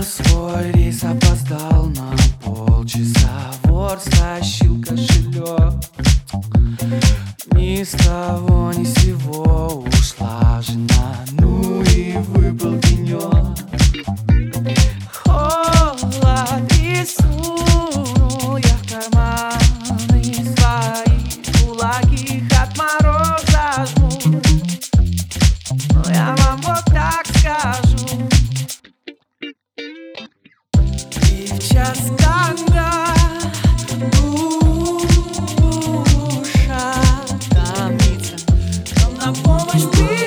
На свой рейс опоздал на полчаса. Вор стащил кошелек. Ни с того ни с сего ушла жена. Ну и выпал денек. Холод и сунул я в карманы свои кулаки, от мороза жму. Но я вам вот так скажу: и в час, когда душа томится, нам на помощь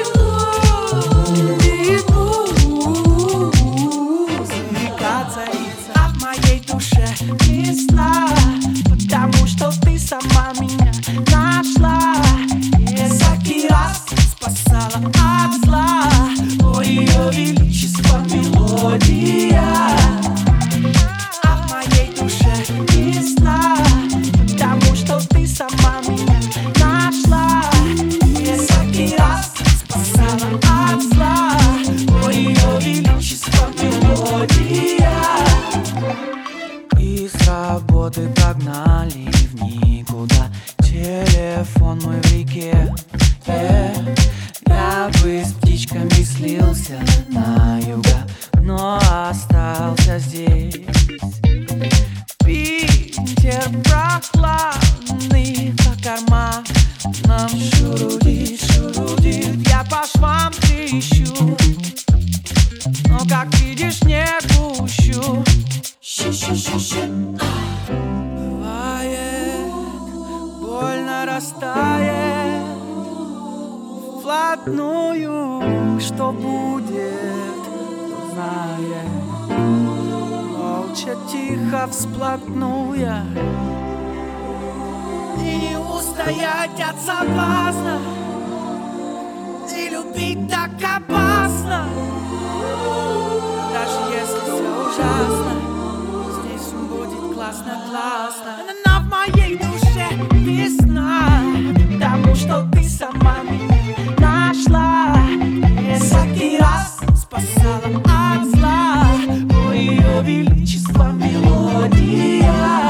река царица. А в моей душе весна, потому что ты сама меня нашла. И всякий раз спасала от зла. О, ее величество мелодия. А в моей душе весна, потому что ты сама меня нашла. И всякий раз спасала от зла. О, ее величество мелодия. И с работы погнали в никуда. Телефон мой в реке. Я бы с птичками слился на юга, но остался здесь. Питер прохладный, по карманам шурудит, шурудит. Я по швам трещу, но, как видишь, не пущу. Бывает, больно растает вплотную. Что будет, кто знает. Молча, тихо всплотную. И не устоять от соблазна. И любить так опасно. Даже если все ужасно, здесь будет классно, классно. Но в моей душе весна, потому что ты сама меня нашла. И всякий раз спасала от зла. О, ее величество мелодия.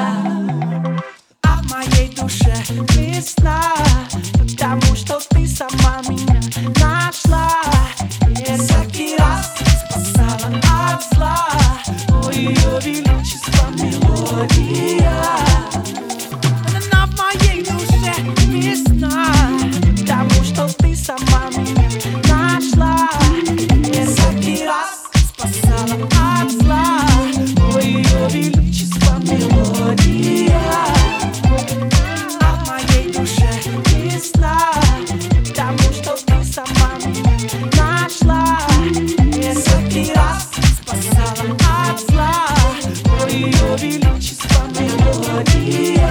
А в моей душе весна, потому что ты сама меня нашла. И всякий раз спасала от зла. О, ее величество мелодия. Она в моей душе весна, потому что ты сама меня нашла. И всякий раз спасала от зла. О, ее величество мелодия. А в моей душе весна, потому что ты сама меня нашла. И всякий раз спасала от зла. О, ее величество мелодия.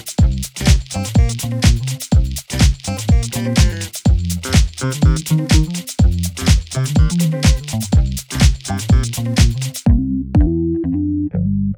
Thank you.